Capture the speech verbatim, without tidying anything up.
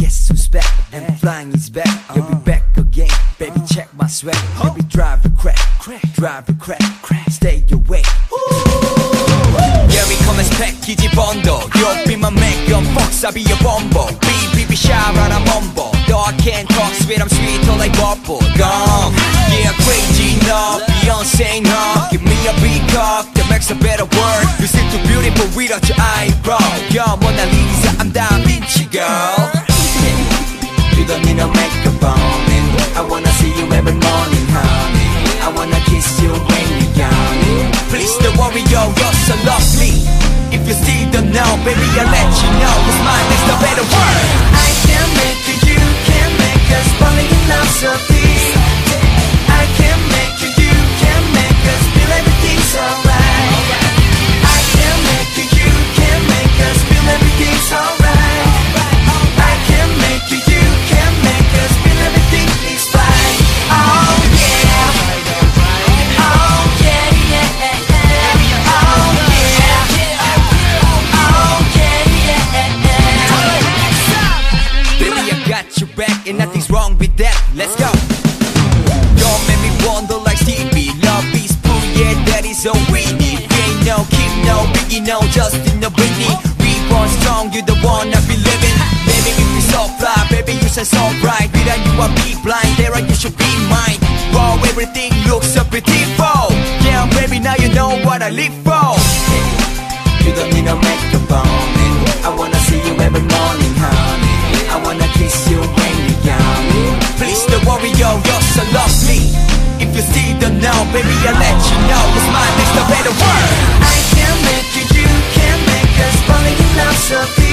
Guess who's back? And flying is back. You'll be back again. Baby, check my swag. Baby, drive the crack, drive the crack, stay away. Yeah, we come as package bundle. You'll be my make your box, I'll be your bumble. Be, be, be shy, right, I'm mumble. Though I can't talk sweet, I'm sweet, like bubble gum. Yeah, crazy enough, Beyonce enough. Give me a big cup that makes a better word. You're still too beautiful without your eyebrow. Yo, Mona Lisa, I'm Da Vinci, girl. You don't need no makeup on me. I wanna see you every morning, honey. I wanna kiss you when you're yawning. Please don't worry, yo, you're so lovely. If you still don't know, baby, I'll let you know. Cause mine is the better word. I can make you, you can make us falling in love so deep. I can make you, you can make us feel everything's alright. I can make you, you can make us feel everything's alright. I can make you, you can make us feel everything is fine. Oh yeah, oh yeah, yeah, oh yeah, oh yeah, yeah. Baby, I got your back and nothing's wrong with that. Let's go. Don't make me wonder like Stevie. Love is full, yeah, that is all we need. We ain't no Kim, no Biggie, no Justin, no Britney. We born strong, you the one I be living. Baby, if you so fly, baby, you shine so bright. Without you, I'll be blind. There, you should be mine. Wow, everything looks so beautiful. Yeah, baby, now you know what I live for. You don't need no makeup on me. I wanna see you every morning, honey. I wanna kiss you when you're yawning. Please don't worry, yo, you're so lovely. If you still don't know, baby, I'll let you know. Cause mine is the better word. I can make you, you can make us falling in love so deep.